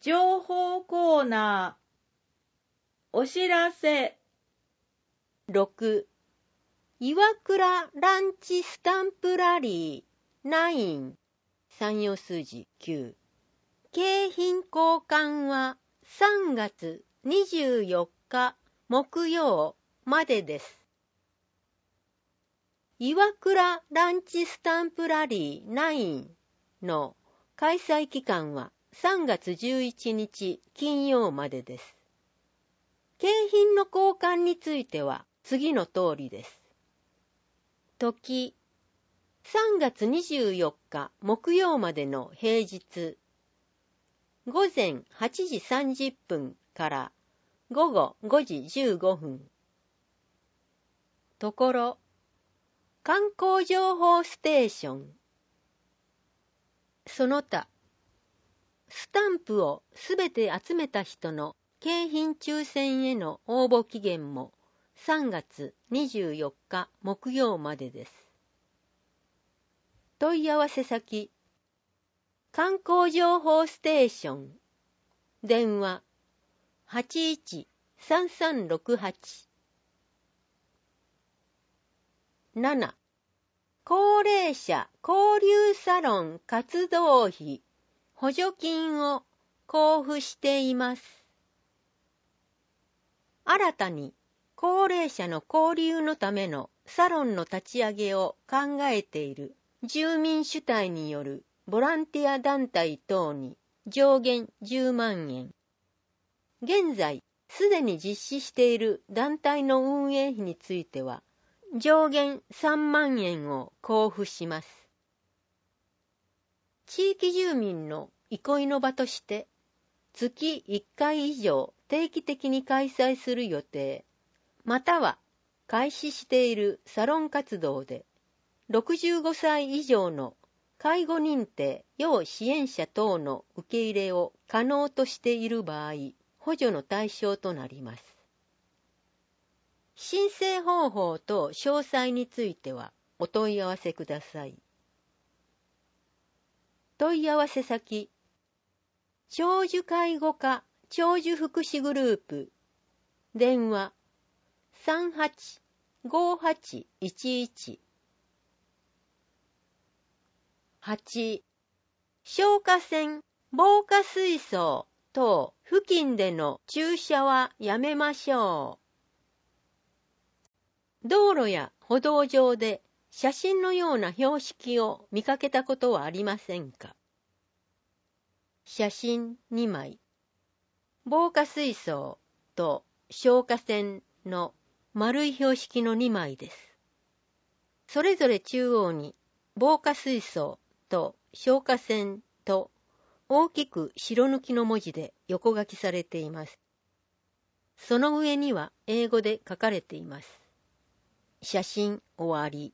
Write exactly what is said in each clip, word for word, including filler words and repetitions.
情報コーナー、お知らせ。 ろく、岩倉ランチスタンプラリーきゅう、三用数字きゅう。景品交換はさんがつにじゅうよっか木曜までです。岩倉ランチスタンプラリーきゅうの開催期間はさんがつじゅういちにち金曜までです。景品の交換については次の通りです。時、さんがつにじゅうよっか木曜までの平日、ごぜんはちじさんじゅっぷんからごごごじじゅうごふん。ところ、観光情報ステーション。その他、スタンプをすべて集めた人の景品抽選への応募期限もさんがつにじゅうよっか木曜までです。問い合わせ先、観光情報ステーション、電話 はちいちさんさんろくはち。なな、高齢者交流サロン活動費補助金を交付しています。新たに高齢者の交流のためのサロンの立ち上げを考えている住民主体によるボランティア団体等に上限じゅうまんえん。現在すでに実施している団体の運営費については上限さんまんえんを交付します。地域住民の憩いの場として月いっかい以上定期的に開催する予定、または開始しているサロン活動でろくじゅうごさい以上の介護認定要支援者等の受け入れを可能としている場合、補助の対象となります。申請方法と詳細についてはお問い合わせください。問い合わせ先、長寿介護課長寿福祉グループ、電話 さんはちごはちいちいち。はち、消火栓、防火水槽等付近での駐車はやめましょう。道路や歩道上で写真のような標識を見かけたことはありませんか？写真にまい、防火水槽と消火栓の丸い標識のにまいです。それぞれ中央に防火水槽と消火栓と大きく白抜きの文字で横書きされています。その上には英語で書かれています。写真終わり。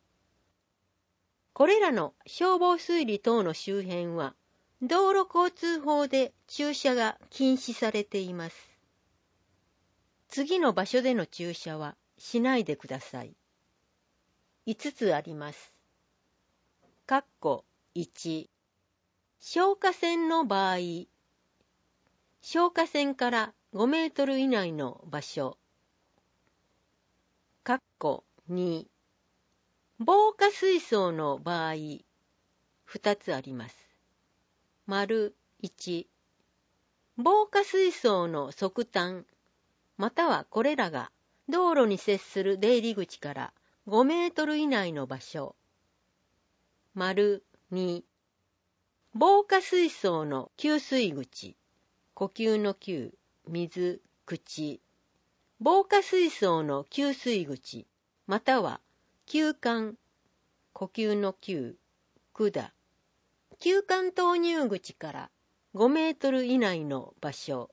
これらの消防水利等の周辺は道路交通法で駐車が禁止されています。次の場所での駐車はしないでください。いつつあります。括弧いち、消火栓の場合、消火栓からごメートル以内の場所。括弧に、防火水槽の場合、ふたつあります。丸いち、防火水槽の側端、またはこれらが道路に接する出入り口からごメートル以内の場所。丸に、防火水槽の給水口、呼吸の吸、水、口。防火水槽の給水口、または給管、呼吸の吸、管。給管投入口からごメートル以内の場所。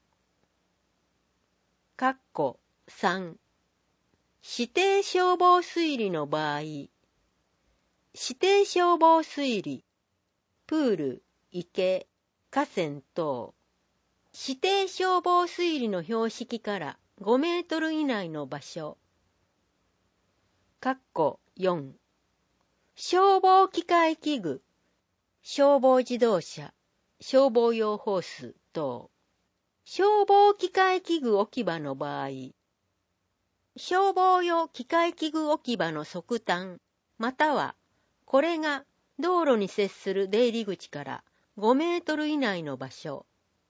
括弧さん、指定消防水利の場合、指定消防水利、プール、池、河川等、指定消防水利の標識からごメートル以内の場所。括弧よん、消防機械器具、消防自動車、消防用ホース等。消防機械器具置き場の場合、消防用機械器具置き場の側端、またはこれが道路に接する出入り口からごメートル以内の場所。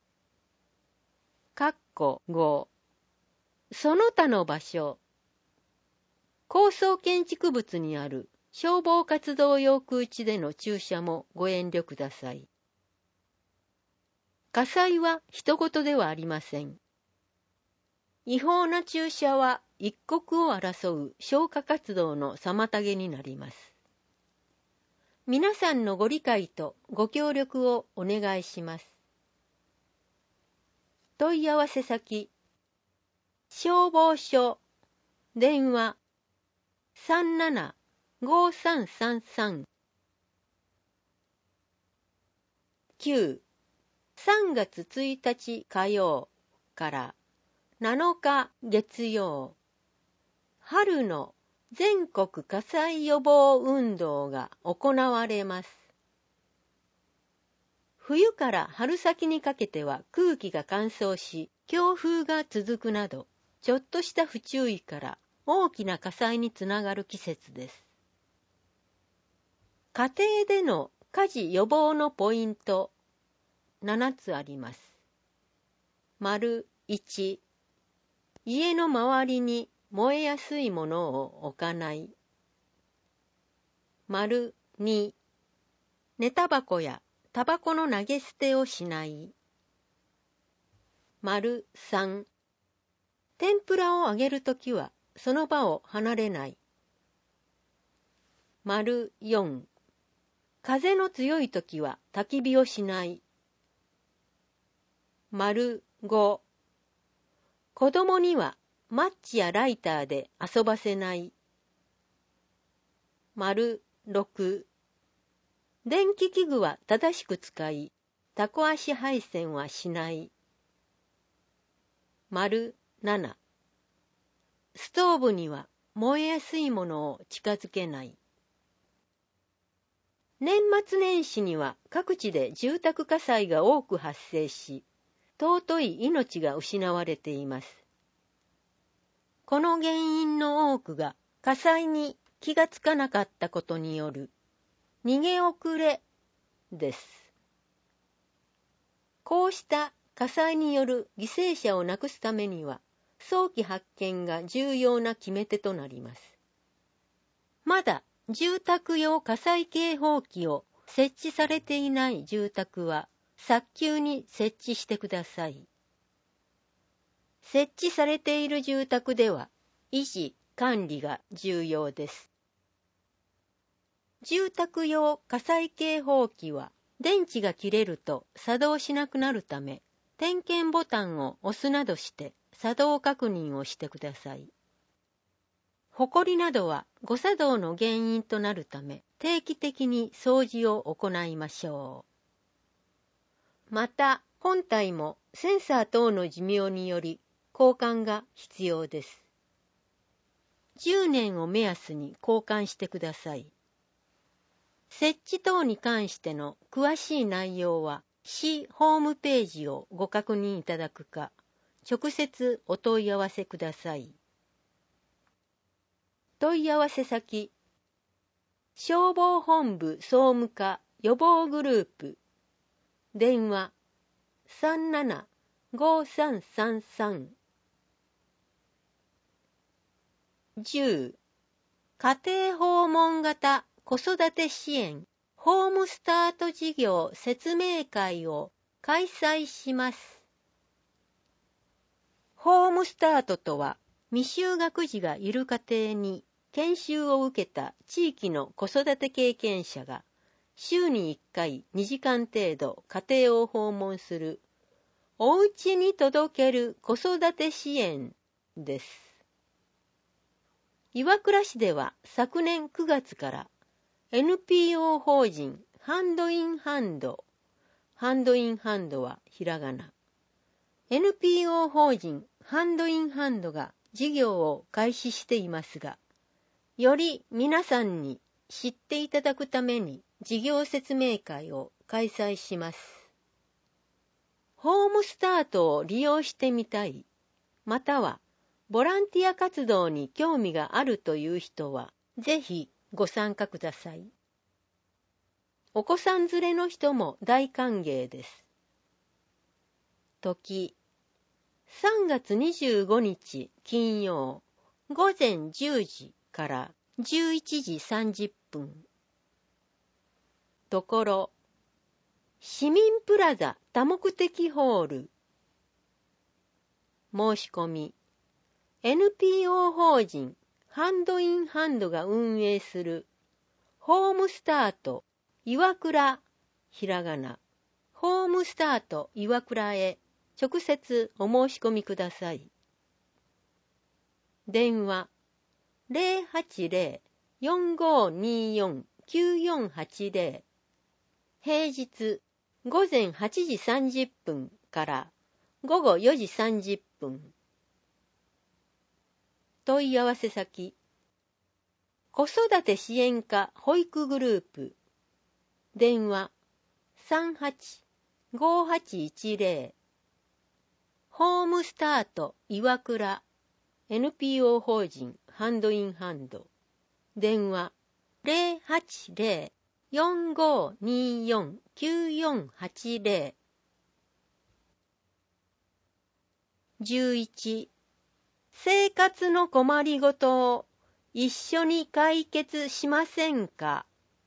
括弧ご。その他の場所。高層建築物にある消防活動用空地での駐車もご遠慮ください。火災は人事ではありません。違法な駐車は一刻を争う消火活動の妨げになります。皆さんのご理解とご協力をお願いします。問い合わせ先、消防署、電話、さんなな ごさんさんさん。きゅう、さんがつついたち火曜からなのか月曜、春の全国火災予防運動が行われます。冬から春先にかけては空気が乾燥し、強風が続くなど、ちょっとした不注意から大きな火災につながる季節です。家庭での火事予防のポイント、ななつあります。丸いち、家の周りに燃えやすいものを置かない。丸に、寝タバコやタバコの投げ捨てをしない。丸さん、天ぷらを揚げるときはその場を離れない。丸よん、風の強いときは焚き火をしない。丸ご、子供にはマッチやライターで遊ばせない。丸ろく、電気器具は正しく使い、タコ足配線はしない。丸なな、ストーブには燃えやすいものを近づけない。年末年始には各地で住宅火災が多く発生し、尊い命が失われています。この原因の多くが火災に気がつかなかったことによる逃げ遅れです。こうした火災による犠牲者をなくすためには、早期発見が重要な決め手となります。まだ住宅用火災警報器を設置されていない住宅は、早急に設置してください。設置されている住宅では、維持・管理が重要です。住宅用火災警報器は、電池が切れると作動しなくなるため、点検ボタンを押すなどして作動確認をしてください。ほこりなどは誤作動の原因となるため、定期的に掃除を行いましょう。また、本体もセンサー等の寿命により交換が必要です。じゅうねんを目安に交換してください。設置等に関しての詳しい内容は、市ホームページをご確認いただくか、直接お問い合わせください。問い合わせ先、消防本部総務課予防グループ、電話 さんなな ごさんさんさん。じゅう、家庭訪問型子育て支援ホームスタート事業説明会を開催します。ホームスタートとは、未就学児がいる家庭に研修を受けた地域の子育て経験者が週にいっかいにじかん程度家庭を訪問するおうちに届ける子育て支援です。岩倉市では昨年くがつから エヌピーオー 法人ハンドインハンド、ハンドインハンドはひらがな、エヌピーオー 法人ハンドインハンドが事業を開始していますが、より皆さんに知っていただくために事業説明会を開催します。 ホームスタートを利用してみたい、またはボランティア活動に興味があるという人は、ぜひご参加ください。お子さん連れの人も大歓迎です。時、さんがつにじゅうごにち金曜、ごぜんじゅうじからじゅういちじさんじゅっぷん。ところ、市民プラザ多目的ホール。申し込み、エヌピーオー 法人ハンドインハンドが運営するホームスタート岩倉ひらがなホームスタート岩倉へ直接お申し込みください。電話 ゼロはちゼロ よんごによん きゅうよんはちゼロ 平日ごぜんはちじさんじゅっぷんからごごよじさんじゅっぷん。問い合わせ先、子育て支援課保育グループ、電話 さんはち ごはちいちゼロ、ホームスタート岩倉 エヌピーオー 法人ハンドインハンド、電話 ゼロはちゼロ よんごによん きゅうよんはちゼロ。 じゅういち、生活の困りごとを一緒に解決しませんか。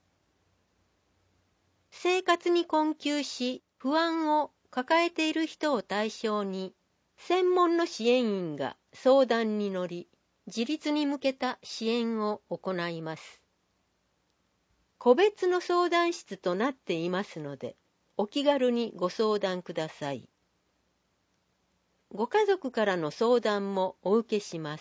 生活に困窮し不安を抱えている人を対象に専門の支援員が相談に乗り、自立に向けた支援を行います。個別の相談室となっていますので、お気軽にご相談ください。ご家族からの相談もお受けします。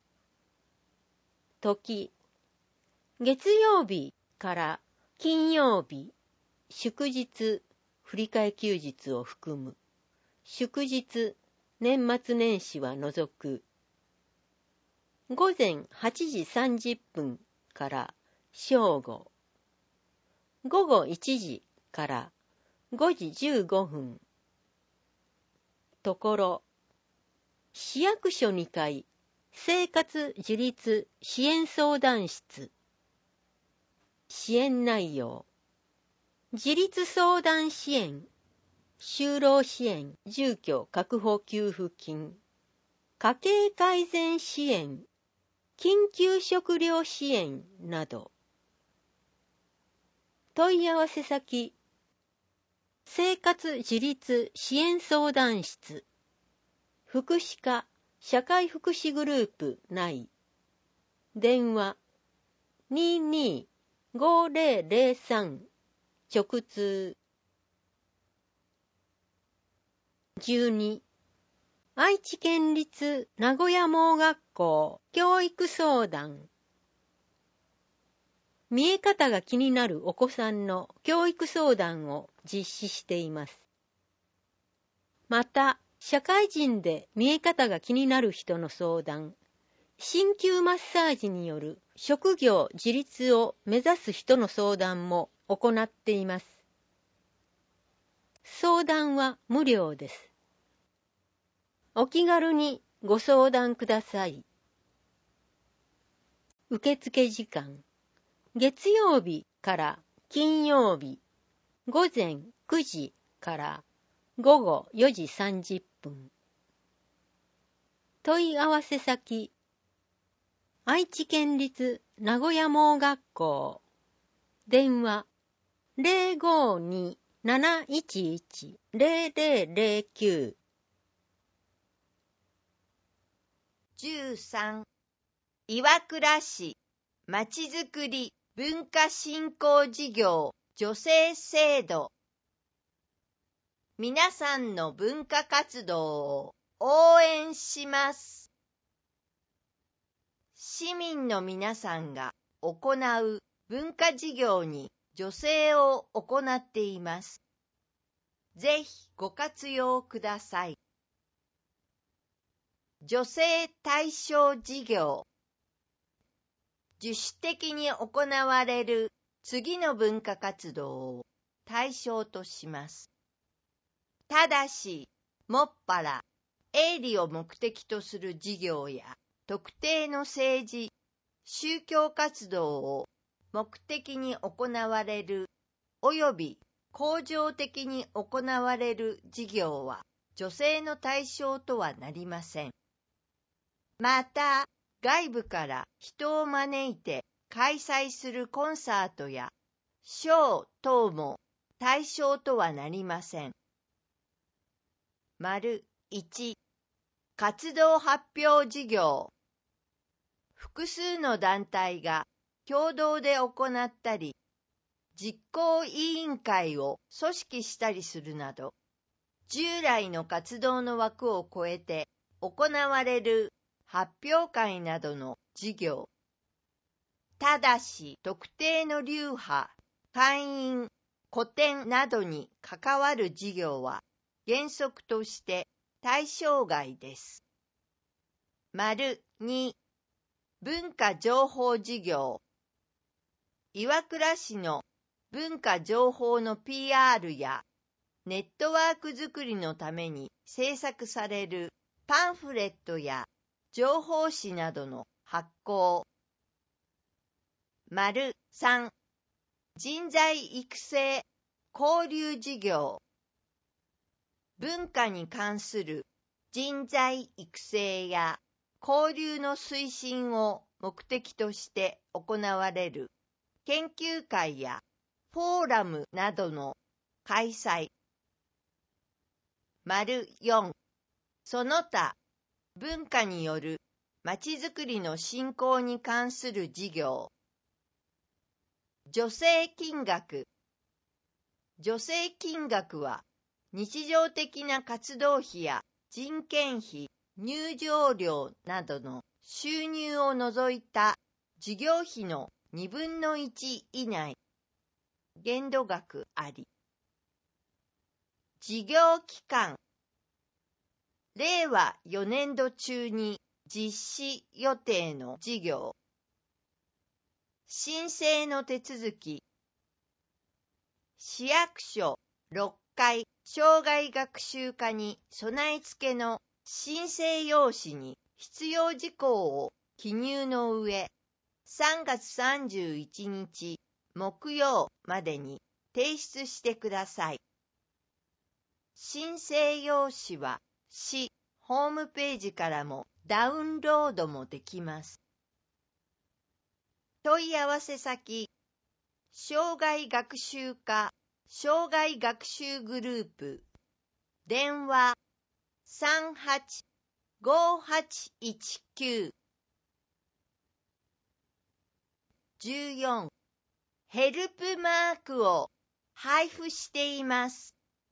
時、月曜日から金曜日、祝日、振り替え休日を含む、祝日、年末年始は除く、ごぜんはちじさんじゅっぷんから正午、ごごいちじからごじじゅうごふん。ところ、市役所にかい生活自立支援相談室。支援内容、自立相談支援、就労支援住居確保給付金、家計改善支援、緊急食料支援など。問い合わせ先、生活自立支援相談室、福祉課社会福祉グループ内、電話 にーにー ごぜろぜろさん 直通。じゅうに、愛知県立名古屋盲学校教育相談。見え方が気になるお子さんの教育相談を実施しています。また、社会人で見え方が気になる人の相談、鍼灸マッサージによる職業自立を目指す人の相談も行っています。相談は無料です。お気軽にご相談ください。受付時間、月曜日から金曜日、ごぜんくじからごごよじさんじゅっぷん。問い合わせ先、愛知県立名古屋盲学校、電話 ゼロごに なないちいち ゼロゼロゼロきゅう。 じゅうさん、岩倉市まちづくり文化振興事業助成制度。皆さんの文化活動を応援します。市民の皆さんが行う文化事業に助成を行っています。ぜひご活用ください。助成対象事業。自主的に行われる次の文化活動を対象とします。 ただし、もっぱら、営利を目的とする事業や、特定の政治、宗教活動を目的に行われる、および恒常的に行われる事業は、助成の対象とはなりません。また、外部から人を招いて開催するコンサートやショー等も対象とはなりません。丸いち、活動発表事業。複数の団体が共同で行ったり、実行委員会を組織したりするなど、従来の活動の枠を超えて行われる発表会などの事業。ただし、特定の流派、会員、古典などに関わる事業は原則として対象外です。丸に、文化情報事業。岩倉市の文化情報の ピーアール やネットワークづくりのために制作されるパンフレットや情報誌などの発行。丸さん、人材育成、交流事業。文化に関する人材育成や交流の推進を目的として行われる研究会やフォーラムなどの開催。丸よん、その他、文化によるまちづくりの振興に関する事業。助成金額。助成金額は、日常的な活動費や人件費、入場料などの収入を除いた事業費のにぶんのいち以内。限度額あり。事業期間。れいわよねんど中に実施予定の事業。申請の手続き。市役所ろっかい生涯学習課に備え付けの申請用紙に必要事項を記入の上、さんがつさんじゅういちにち木曜までに提出してください。申請用紙は市ホームページからもダウンロードもできます。問い合わせ先、生涯学習課生涯学習グループ、電話さんはちごはちいちきゅう。じゅうよん、ヘルプマークを配布しています。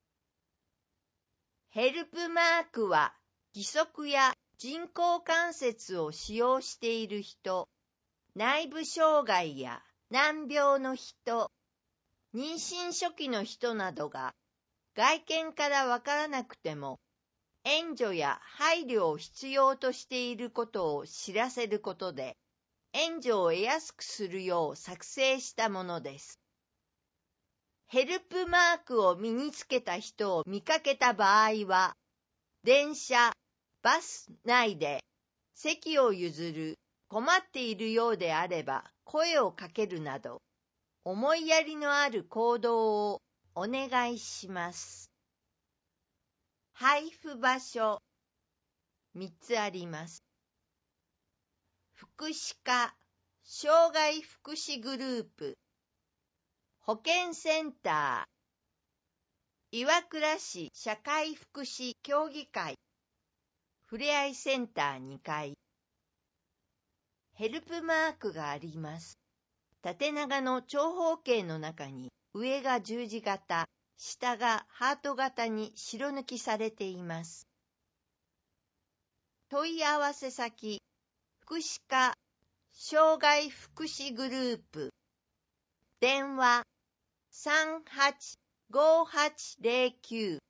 ヘルプマークは義足や人工関節を使用している人、内部障害や難病の人、妊娠初期の人などが外見からわからなくても援助や配慮を必要としていることを知らせることで援助を得やすくするよう作成したものです。ヘルプマークを身につけた人を見かけた場合は、電車、バス内で席を譲る、困っているようであれば声をかけるなど、思いやりのある行動をお願いします。配布場所、みっつあります。福祉課、障害福祉グループ、保健センター、岩倉市社会福祉協議会、ふれあいセンターにかい。ヘルプマークがあります。縦長の長方形の中に上が十字型、下がハート型に白抜きされています。問い合わせ先、福祉課、障害福祉グループ、電話さんはちごはちゼロきゅう